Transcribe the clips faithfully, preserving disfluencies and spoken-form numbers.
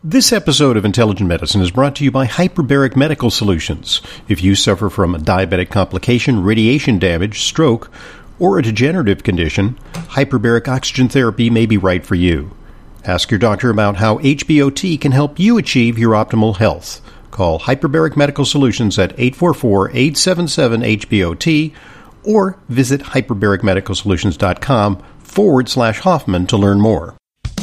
This episode of Intelligent Medicine is brought to you by Hyperbaric Medical Solutions. If you suffer from a diabetic complication, radiation damage, stroke, or a degenerative condition, hyperbaric oxygen therapy may be right for you. Ask your doctor about how H B O T can help you achieve your optimal health. Call Hyperbaric Medical Solutions at eight four four, eight seven seven, H B O T or visit hyperbaricmedicalsolutions.com forward slash Hoffman to learn more.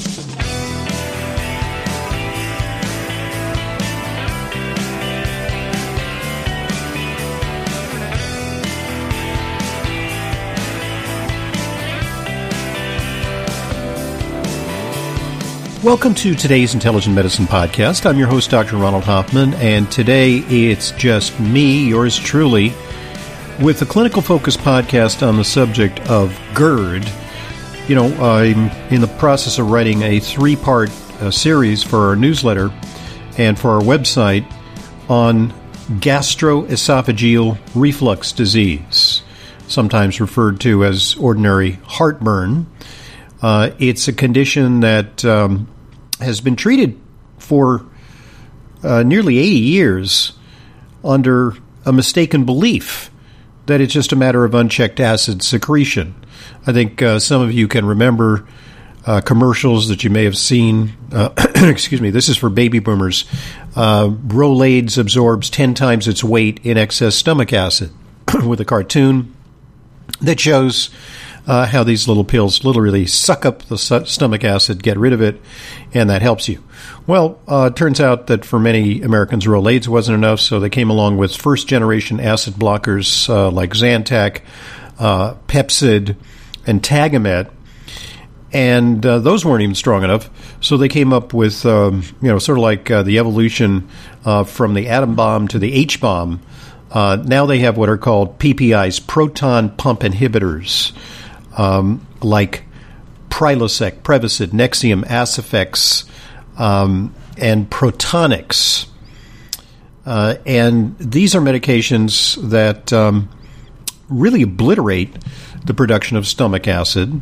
Welcome to today's Intelligent Medicine Podcast. I'm your host, Doctor Ronald Hoffman, and today it's just me, yours truly, with a clinical focus podcast on the subject of GERD. You know, I'm in the process of writing a three-part uh, series for our newsletter and for our website on gastroesophageal reflux disease, sometimes referred to as ordinary heartburn. Uh, it's a condition that um, has been treated for uh, nearly eighty years under a mistaken belief that it's just a matter of unchecked acid secretion. I think uh, some of you can remember uh, commercials that you may have seen. Uh, excuse me, this is for baby boomers. Uh, Rolaids absorbs ten times its weight in excess stomach acid with a cartoon that shows Uh, how these little pills literally suck up the su- stomach acid, get rid of it, and that helps you. Well, uh, it turns out that for many Americans, Rolaids wasn't enough, so they came along with first-generation acid blockers uh, like Zantac, uh, Pepcid, and Tagamet, and uh, those weren't even strong enough, so they came up with, um, you know, sort of like uh, the evolution uh, from the atom bomb to the H-bomb. Uh, now they have what are called P P Is, proton pump inhibitors. Um, like Prilosec, Prevacid, Nexium, Acifex, um, and Protonix. Uh, and these are medications that um, really obliterate the production of stomach acid.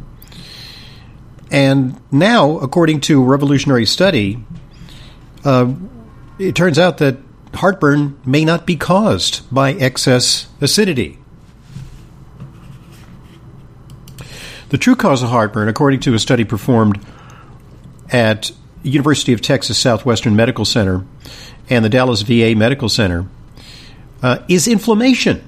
And now, according to a revolutionary study, uh, it turns out that heartburn may not be caused by excess acidity. The true cause of heartburn, according to a study performed at University of Texas Southwestern Medical Center and the Dallas V A Medical Center, uh, is inflammation.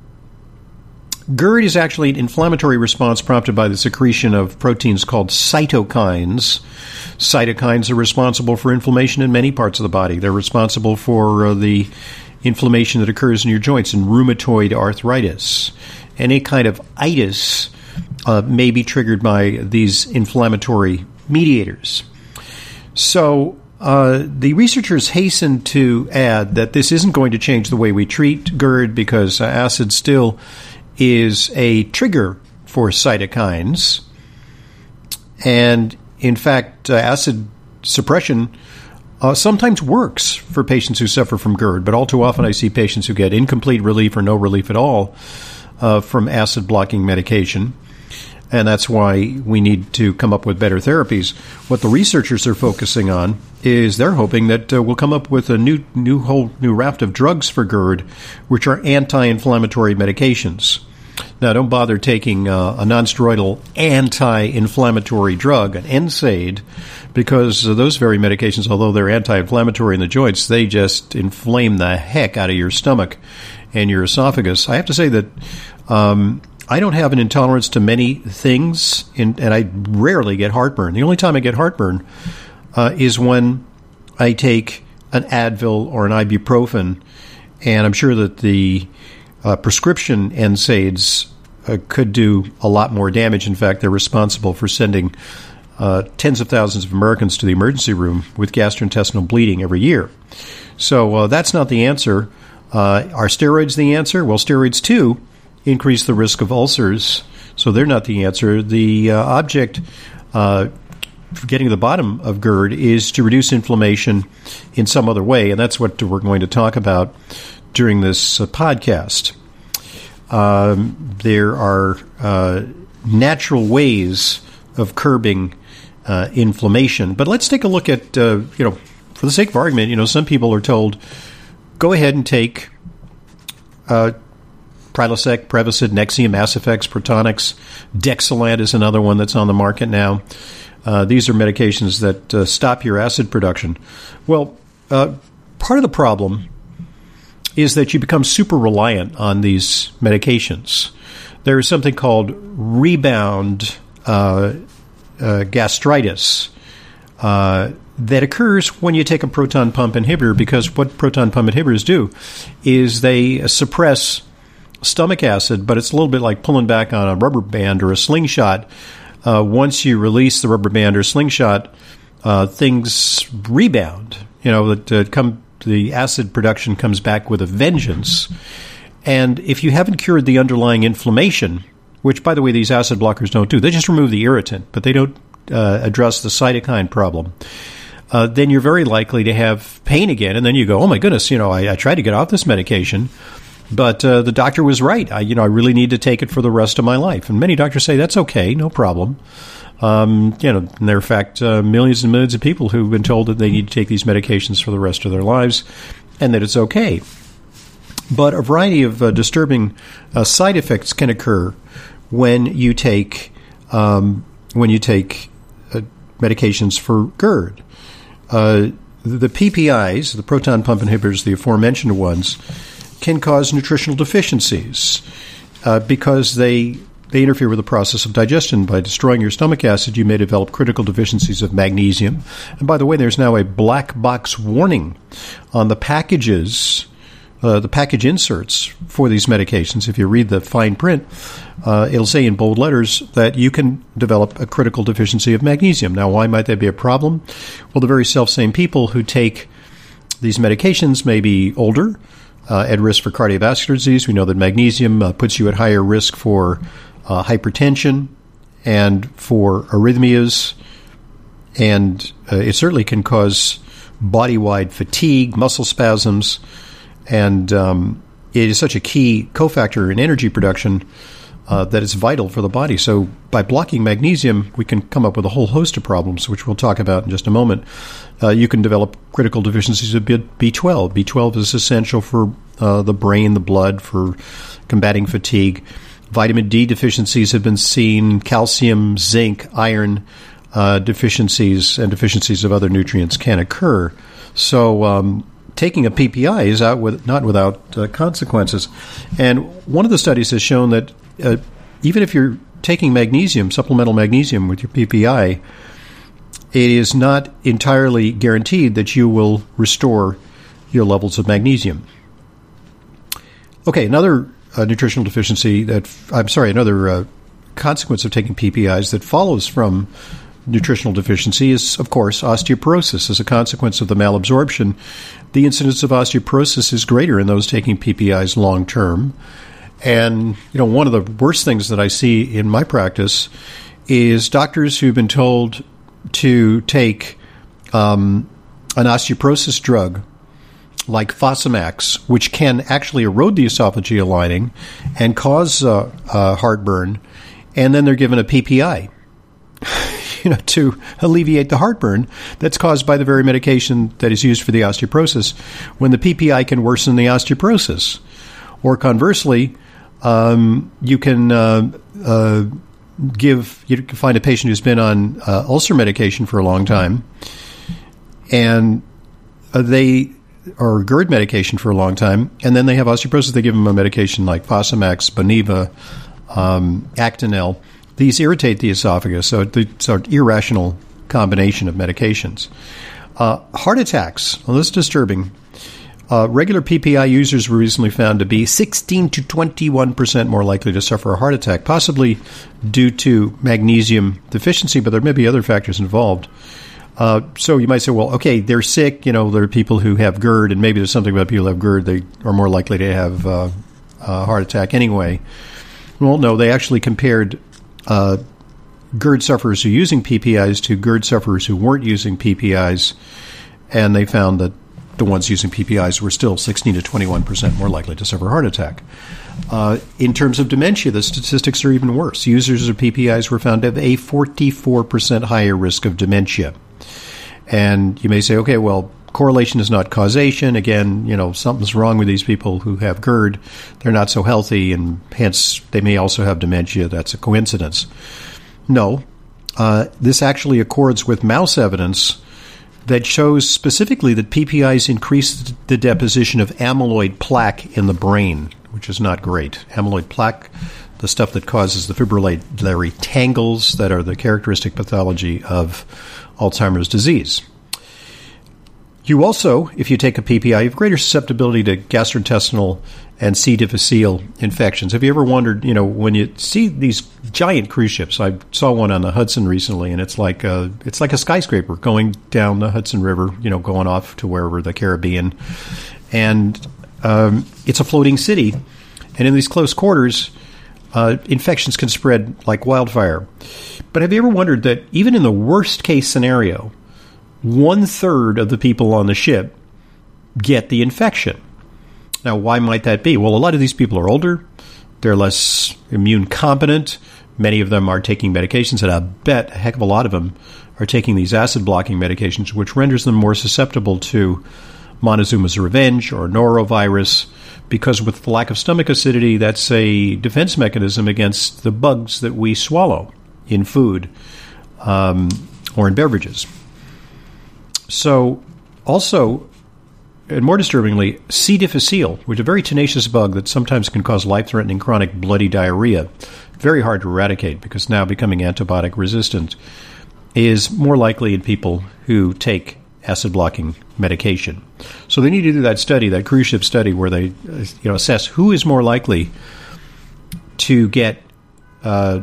GERD is actually an inflammatory response prompted by the secretion of proteins called cytokines. Cytokines are responsible for inflammation in many parts of the body. They're responsible for uh, the inflammation that occurs in your joints in rheumatoid arthritis. Any kind of itis Uh, may be triggered by these inflammatory mediators. So uh, the researchers hasten to add that this isn't going to change the way we treat GERD because uh, acid still is a trigger for cytokines. And in fact, uh, acid suppression uh, sometimes works for patients who suffer from GERD, but all too often I see patients who get incomplete relief or no relief at all uh, from acid-blocking medication. And that's why we need to come up with better therapies. What the researchers are focusing on is they're hoping that uh, we'll come up with a new, new whole new raft of drugs for GERD, which are anti-inflammatory medications. Now, don't bother taking uh, a nonsteroidal anti-inflammatory drug, an N SAID, because uh, those very medications, although they're anti-inflammatory in the joints, they just inflame the heck out of your stomach and your esophagus. I have to say that Um, I don't have an intolerance to many things, in, and I rarely get heartburn. The only time I get heartburn uh, is when I take an Advil or an ibuprofen, and I'm sure that the uh, prescription N SAIDs uh, could do a lot more damage. In fact, they're responsible for sending uh, tens of thousands of Americans to the emergency room with gastrointestinal bleeding every year. So uh, that's not the answer. Uh, are steroids the answer? Well, steroids, too, increase the risk of ulcers, so they're not the answer. The uh, object uh, for getting to the bottom of GERD is to reduce inflammation in some other way, and that's what we're going to talk about during this uh, podcast. Um, there are uh, natural ways of curbing uh, inflammation, but let's take a look at uh, you know for the sake of argument, you know, some people are told, go ahead and take uh, Prilosec, Prevacid, Nexium, Acifex, Protonix. Dexilant is another one that's on the market now. Uh, these are medications that uh, stop your acid production. Well, uh, part of the problem is that you become super reliant on these medications. There is something called rebound uh, uh, gastritis uh, that occurs when you take a proton pump inhibitor, because what proton pump inhibitors do is they suppress stomach acid, but it's a little bit like pulling back on a rubber band or a slingshot. Uh, once you release the rubber band or slingshot, uh, things rebound. You know, that uh, come the acid production comes back with a vengeance. And if you haven't cured the underlying inflammation, which, by the way, these acid blockers don't do, they just remove the irritant, but they don't uh, address the cytokine problem, uh, then you're very likely to have pain again. And then you go, oh, my goodness, you know, I, I tried to get off this medication, but uh, the doctor was right. I, you know, I really need to take it for the rest of my life. And many doctors say, that's okay, no problem. Um, you know, and there are, in fact, uh, millions and millions of people who've been told that they need to take these medications for the rest of their lives and that it's okay. But a variety of uh, disturbing uh, side effects can occur when you take um, when you take uh, medications for GERD. Uh, the P P Is, the proton pump inhibitors, the aforementioned ones, can cause nutritional deficiencies uh, because they they interfere with the process of digestion. By destroying your stomach acid, you may develop critical deficiencies of magnesium. And by the way, there's now a black box warning on the packages, uh, the package inserts for these medications. If you read the fine print, uh, it'll say in bold letters that you can develop a critical deficiency of magnesium. Now, why might that be a problem? Well, the very self-same people who take these medications may be older, uh, at risk for cardiovascular disease. We know that magnesium uh, puts you at higher risk for uh, hypertension and for arrhythmias, and uh, it certainly can cause body-wide fatigue, muscle spasms, and um, it is such a key cofactor in energy production uh, that it's vital for the body. So by blocking magnesium, we can come up with a whole host of problems, which we'll talk about in just a moment. Uh, you can develop critical deficiencies of B twelve. B twelve is essential for uh, the brain, the blood, for combating fatigue. Vitamin D deficiencies have been seen, calcium, zinc, iron uh, deficiencies, and deficiencies of other nutrients can occur. So um, taking a P P I is out with not without uh, consequences. And one of the studies has shown that uh, even if you're taking magnesium, supplemental magnesium with your P P I, it is not entirely guaranteed that you will restore your levels of magnesium. Okay, another uh, nutritional deficiency that, I'm sorry, another uh, consequence of taking P P Is that follows from nutritional deficiency is, of course, osteoporosis. As a consequence of the malabsorption, the incidence of osteoporosis is greater in those taking P P Is long term. And, you know, one of the worst things that I see in my practice is doctors who've been told to take um, an osteoporosis drug like Fosamax, which can actually erode the esophageal lining and cause uh, uh, heartburn, and then they're given a P P I you know, to alleviate the heartburn that's caused by the very medication that is used for the osteoporosis, when the P P I can worsen the osteoporosis. Or conversely, um, you can uh, uh, give, you can find a patient who's been on uh, ulcer medication for a long time, and uh, they or GERD medication for a long time, and then they have osteoporosis. They give them a medication like Fosamax, Boniva, um, Actonel. These irritate the esophagus, so it's an irrational combination of medications. Uh, heart attacks, well, this is disturbing. Uh, regular P P I users were recently found to be sixteen to twenty-one percent more likely to suffer a heart attack, possibly due to magnesium deficiency, but there may be other factors involved. Uh, so you might say, well, okay, they're sick. You know, there are people who have GERD, and maybe there's something about people who have GERD. They are more likely to have uh, a heart attack anyway. Well, no, they actually compared uh, GERD sufferers who are using P P Is to GERD sufferers who weren't using P P Is, and they found that the ones using P P Is were still sixteen to twenty-one percent more likely to suffer a heart attack. Uh, in terms of dementia, the statistics are even worse. Users of P P Is were found to have a forty-four percent higher risk of dementia. And you may say, okay, well, correlation is not causation. Again, you know, something's wrong with these people who have GERD. They're not so healthy, and hence they may also have dementia. That's a coincidence. No, uh, this actually accords with mouse evidence that shows specifically that P P Is increase the deposition of amyloid plaque in the brain, which is not great. Amyloid plaque, the stuff that causes the fibrillary tangles that are the characteristic pathology of Alzheimer's disease. You also, if you take a P P I, you have greater susceptibility to gastrointestinal and C. difficile infections. Have you ever wondered, you know, when you see these giant cruise ships, I saw one on the Hudson recently, and it's like a, it's like a skyscraper going down the Hudson River, you know, going off to wherever, the Caribbean. And um, it's a floating city. And in these close quarters, uh, infections can spread like wildfire. But have you ever wondered that even in the worst case scenario, one-third of the people on the ship get the infection? Now, why might that be? Well, a lot of these people are older. They're less immune competent. Many of them are taking medications, and I bet a heck of a lot of them are taking these acid-blocking medications, which renders them more susceptible to Montezuma's Revenge or norovirus, because with the lack of stomach acidity, that's a defense mechanism against the bugs that we swallow in food um, or in beverages. So, also, and more disturbingly, C. difficile, which is a very tenacious bug that sometimes can cause life-threatening chronic bloody diarrhea, very hard to eradicate because now becoming antibiotic resistant, is more likely in people who take acid-blocking medication. So they need to do that study, that cruise ship study, where they you know, assess who is more likely to get uh,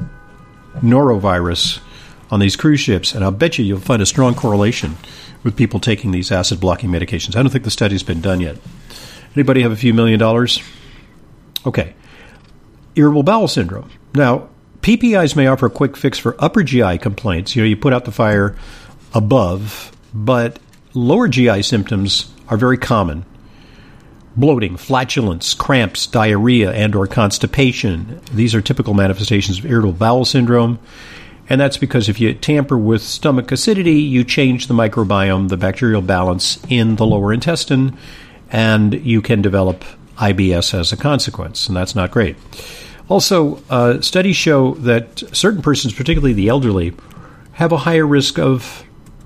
norovirus on these cruise ships, and I'll bet you you'll find a strong correlation with people taking these acid-blocking medications. I don't think the study's been done yet. Anybody have a few million dollars? Okay. Irritable bowel syndrome. Now, P P Is may offer a quick fix for upper G I complaints. You know, you put out the fire above, but lower G I symptoms are very common. Bloating, flatulence, cramps, diarrhea, and or constipation. These are typical manifestations of irritable bowel syndrome. And that's because if you tamper with stomach acidity, you change the microbiome, the bacterial balance in the lower intestine, and you can develop I B S as a consequence, and that's not great. Also, uh, studies show that certain persons, particularly the elderly, have a higher risk of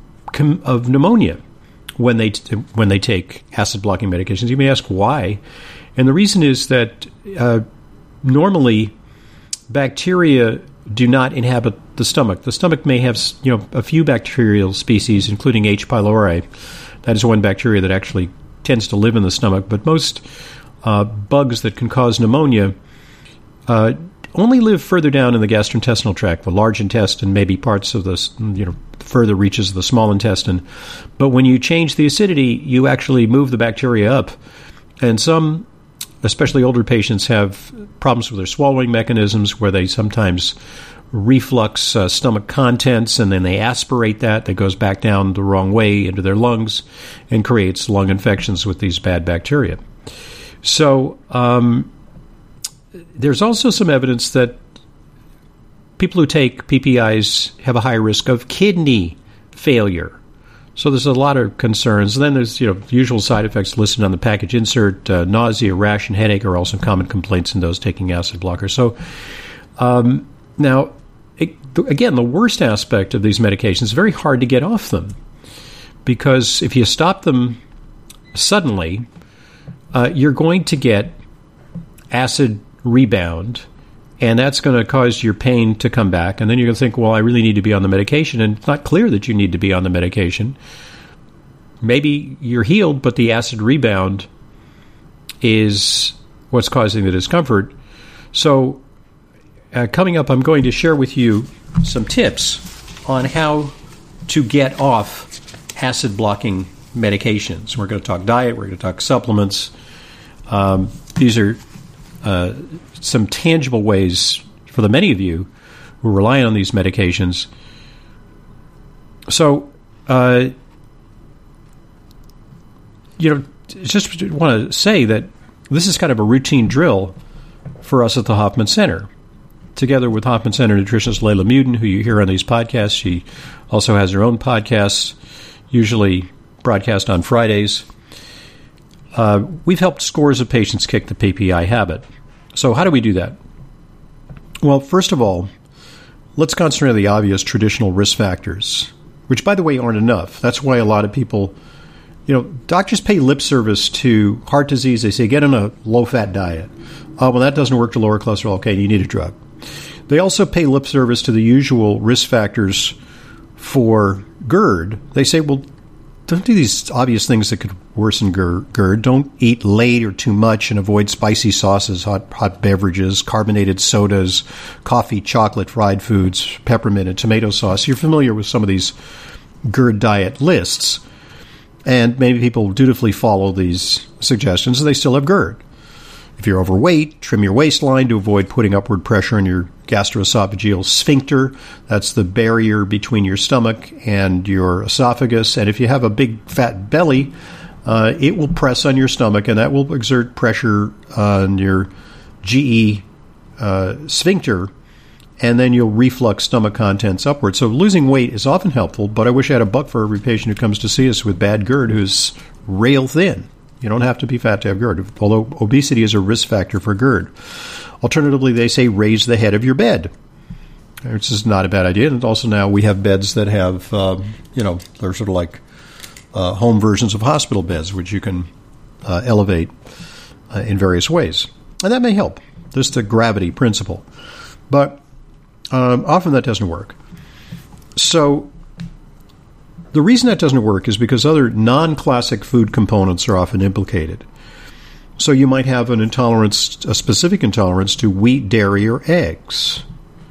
of pneumonia when they t- when they take acid-blocking medications. You may ask why, and the reason is that uh, normally bacteria do not inhabit the stomach. The stomach may have, you know, a few bacterial species, including H. pylori. That is one bacteria that actually tends to live in the stomach. But most uh, bugs that can cause pneumonia uh, only live further down in the gastrointestinal tract, the large intestine, maybe parts of the, you know, further reaches of the small intestine. But when you change the acidity, you actually move the bacteria up. And some, especially older patients, have problems with their swallowing mechanisms where they sometimes reflux uh, stomach contents, and then they aspirate that. That goes back down the wrong way into their lungs and creates lung infections with these bad bacteria. So um, there's also some evidence that people who take P P Is have a high risk of kidney failure. So there's a lot of concerns. And then there's, you know, the usual side effects listed on the package insert. Uh, nausea, rash, and headache are also common complaints in those taking acid blockers. So um, now, it, again, the worst aspect of these medications is very hard to get off them, because if you stop them suddenly, uh, you're going to get acid rebound, and that's going to cause your pain to come back. And then you're going to think, well, I really need to be on the medication. And it's not clear that you need to be on the medication. Maybe you're healed, but the acid rebound is what's causing the discomfort. So uh, coming up, I'm going to share with you some tips on how to get off acid-blocking medications. We're going to talk diet. We're going to talk supplements. Um, these are uh, some tangible ways for the many of you who rely on these medications. So, uh, you know, just want to say that this is kind of a routine drill for us at the Hoffman Center. Together with Hoffman Center nutritionist Layla Muden, who you hear on these podcasts, she also has her own podcasts, usually broadcast on Fridays. Uh, we've helped scores of patients kick the P P I habit. So how do we do that? Well, first of all, let's concentrate on the obvious traditional risk factors, which, by the way, aren't enough. That's why a lot of people, you know, doctors pay lip service to heart disease. They say, get on a low-fat diet. Oh, well, that doesn't work to lower cholesterol. Okay, you need a drug. They also pay lip service to the usual risk factors for GERD. They say, well, don't do these obvious things that could worsen GERD. Don't eat late or too much and avoid spicy sauces, hot hot beverages, carbonated sodas, coffee, chocolate, fried foods, peppermint, and tomato sauce. You're familiar with some of these GERD diet lists. And maybe people dutifully follow these suggestions and they still have GERD. If you're overweight, trim your waistline to avoid putting upward pressure on your gastroesophageal sphincter. That's the barrier between your stomach and your esophagus. And if you have a big fat belly, uh, it will press on your stomach, and that will exert pressure on your G E uh, sphincter, and then you'll reflux stomach contents upward. So losing weight is often helpful, but I wish I had a buck for every patient who comes to see us with bad GERD who's rail thin. You don't have to be fat to have GERD, although obesity is a risk factor for GERD. Alternatively, they say raise the head of your bed, which is not a bad idea. And also now we have beds that have, um, you know, they're sort of like uh, home versions of hospital beds, which you can uh, elevate uh, in various ways. And that may help. This is the gravity principle. But um, often that doesn't work. So the reason that doesn't work is because other non-classic food components are often implicated. So you might have an intolerance, a specific intolerance to wheat, dairy, or eggs,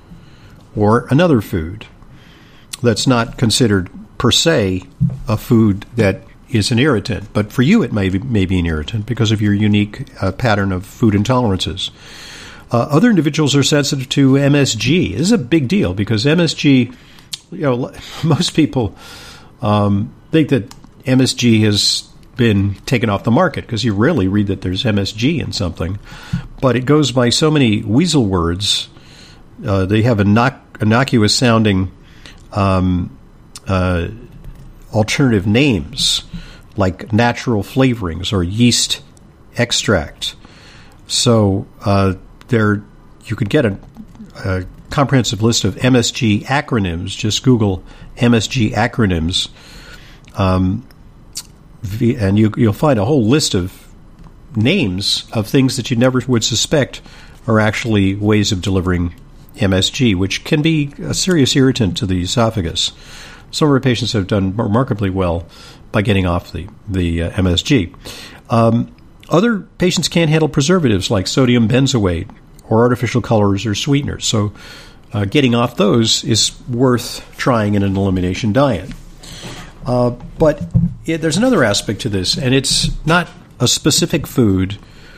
or another food that's not considered per se a food that is an irritant. But for you, it may be, may be an irritant because of your unique uh, pattern of food intolerances. Uh, other individuals are sensitive to M S G. This is a big deal because M S G, you know, most people Um, think that M S G has been taken off the market because you rarely read that there's M S G in something. But it goes by so many weasel words. Uh, they have innoc- innocuous-sounding um, uh, alternative names like natural flavorings or yeast extract. So uh, there, you could get a, a comprehensive list of M S G acronyms. Just Google M S G acronyms, um, and you, you'll find a whole list of names of things that you never would suspect are actually ways of delivering M S G, which can be a serious irritant to the esophagus. Some of our patients have done remarkably well by getting off the, the uh, M S G. Um, other patients can't handle preservatives like sodium benzoate or artificial colors or sweeteners. So uh, getting off those is worth trying in an elimination diet. Uh, but it, there's another aspect to this, and it's not a specific food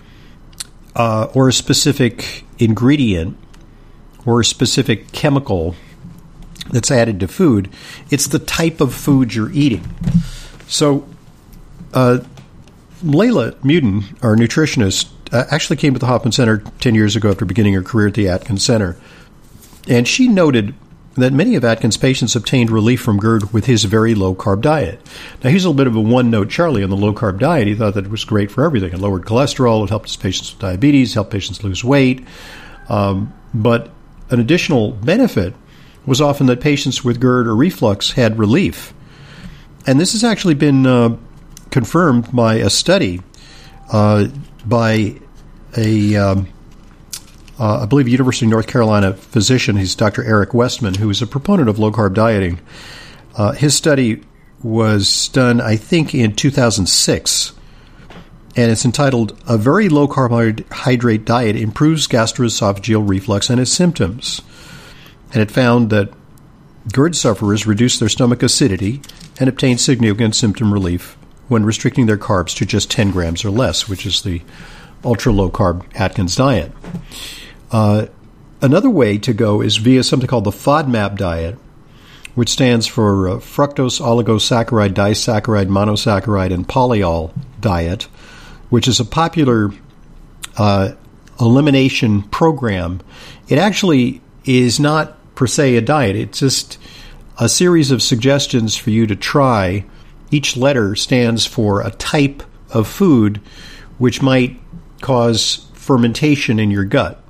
uh, or a specific ingredient or a specific chemical that's added to food. It's the type of food you're eating. So uh, Layla Muden, our nutritionist, uh, actually came to the Hoffman Center ten years ago after beginning her career at the Atkins Center. And she noted that many of Atkins' patients obtained relief from GERD with his very low-carb diet. Now, he's a little bit of a one-note Charlie on the low-carb diet. He thought that it was great for everything. It lowered cholesterol. It helped his patients with diabetes, helped patients lose weight. Um, but an additional benefit was often that patients with GERD or reflux had relief. And this has actually been uh, confirmed by a study uh, by a... Um, Uh, I believe University of North Carolina physician, he's Doctor Eric Westman, who is a proponent of low-carb dieting. Uh, his study was done, I think, in two thousand six, and it's entitled, A Very Low Carbohydrate Diet Improves Gastroesophageal Reflux and Its Symptoms. And it found that GERD sufferers reduced their stomach acidity and obtained significant symptom relief when restricting their carbs to just ten grams or less, which is the ultra-low-carb Atkins diet. Uh, another way to go is via something called the FODMAP diet, which stands for uh, fructose oligosaccharide disaccharide monosaccharide and polyol diet, which is a popular uh, elimination program. It actually is not per se a diet. It's just a series of suggestions for you to try each letter stands for a type of food which might cause fermentation in your gut.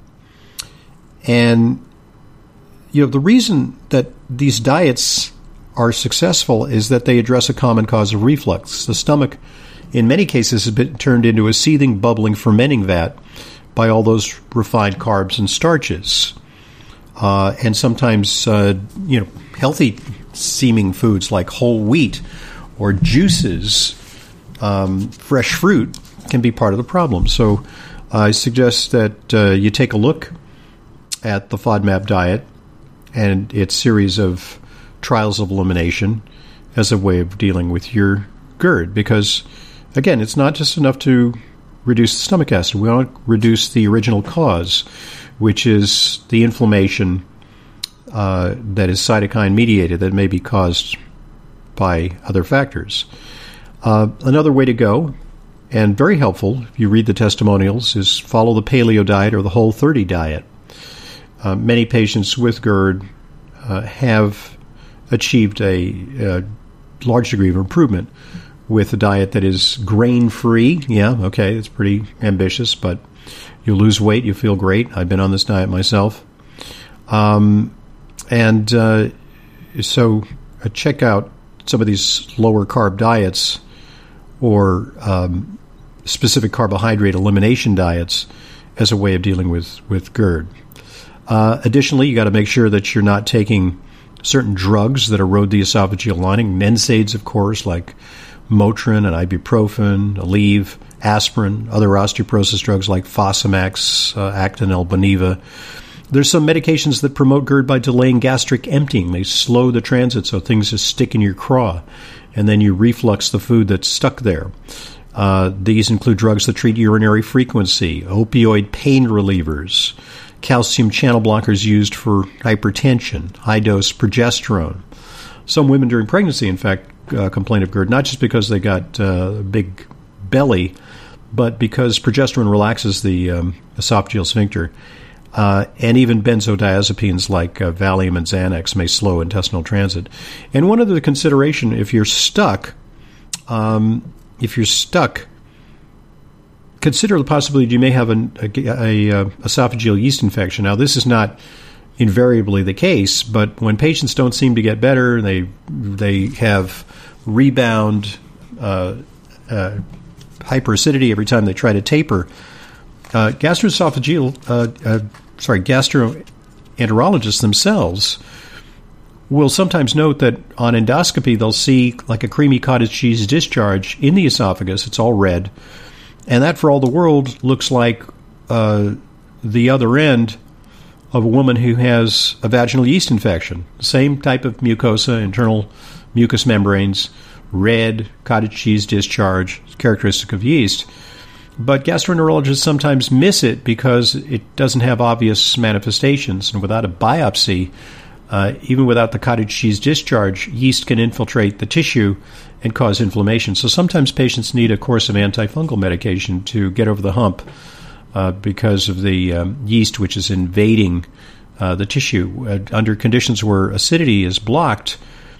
And, you know, the reason that these diets are successful is that they address a common cause of reflux. The stomach, in many cases, has been turned into a seething, bubbling, fermenting vat by all those refined carbs and starches. Uh, and sometimes, uh, you know, healthy-seeming foods like whole wheat or juices, um, fresh fruit, can be part of the problem. So I suggest that uh, you take a look at the FODMAP diet and its series of trials of elimination as a way of dealing with your GERD. Because, again, it's not just enough to reduce the stomach acid. We want to reduce the original cause, which is the inflammation uh, that is cytokine-mediated that may be caused by other factors. Uh, another way to go, and very helpful if you read the testimonials, is follow the paleo diet or the Whole thirty diet. Uh, many patients with GERD uh, have achieved a, a large degree of improvement with a diet that is grain-free. Yeah, okay, it's pretty ambitious, but you lose weight, you feel great. I've been on this diet myself. Um, and uh, so uh, check out some of these lower-carb diets or um, specific carbohydrate elimination diets as a way of dealing with, with GERD. Uh, additionally, you got to make sure that you're not taking certain drugs that erode the esophageal lining, N SAIDs, of course, like Motrin and ibuprofen, Aleve, aspirin, other osteoporosis drugs like Fosamax, uh, Actonel, Boniva. There's some medications that promote GERD by delaying gastric emptying. They slow the transit so things just stick in your craw, and then you reflux the food that's stuck there. Uh, these include drugs that treat urinary frequency, opioid pain relievers, calcium channel blockers used for hypertension, high-dose progesterone. Some women during pregnancy, in fact, uh, complain of GERD, not just because they got uh, a big belly, but because progesterone relaxes the um, esophageal sphincter. Uh, and even benzodiazepines like uh, Valium and Xanax may slow intestinal transit. And one other consideration, if you're stuck, um, if you're stuck, consider the possibility you may have an, a, a, a esophageal yeast infection. Now, this is not invariably the case, but when patients don't seem to get better, they they have rebound uh, uh, hyperacidity every time they try to taper. Uh, gastroesophageal, uh, uh, sorry, gastroenterologists themselves will sometimes note that on endoscopy they'll see like a creamy cottage cheese discharge in the esophagus. It's all red. And that, for all the world, looks like uh, the other end of a woman who has a vaginal yeast infection. Same type of mucosa, internal mucous membranes, red, cottage cheese discharge, characteristic of yeast. But gastroenterologists sometimes miss it because it doesn't have obvious manifestations. And without a biopsy, uh, even without the cottage cheese discharge, yeast can infiltrate the tissue and cause inflammation. So sometimes patients need a course of antifungal medication to get over the hump uh, because of the um, yeast which is invading uh, the tissue. Uh, under conditions where acidity is blocked,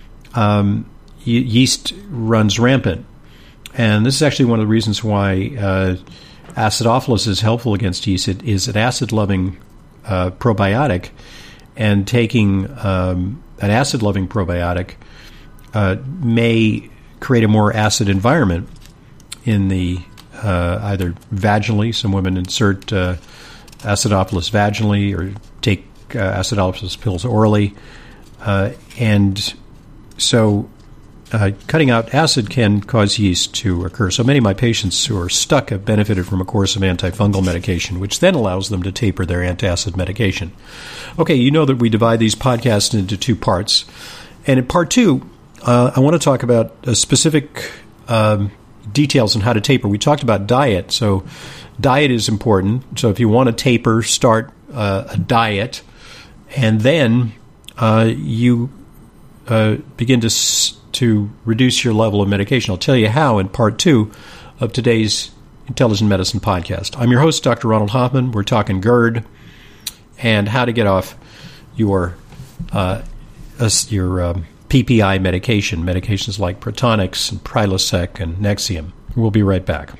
um, y- yeast runs rampant. And this is actually one of the reasons why uh, acidophilus is helpful against yeast. It is an acid-loving uh, probiotic, and taking um, an acid-loving probiotic uh, may create a more acid environment in the uh, either vaginally. Some women insert uh, acidophilus vaginally or take uh, acidophilus pills orally. Uh, and so uh, cutting out acid can cause yeast to occur. So many of my patients who are stuck have benefited from a course of antifungal medication, which then allows them to taper their antacid medication. Okay, you know that we divide these podcasts into two parts. And in part two, Uh, I want to talk about uh, specific um, details on how to taper. We talked about diet, so diet is important. So if you want to taper, start uh, a diet, and then uh, you uh, begin to s- to reduce your level of medication. I'll tell you how in part two of today's Intelligent Medicine podcast. I'm your host, Doctor Ronald Hoffman. We're talking GERD and how to get off your uh, your um, P P I medication, medications like Protonix and Prilosec and Nexium. We'll be right back.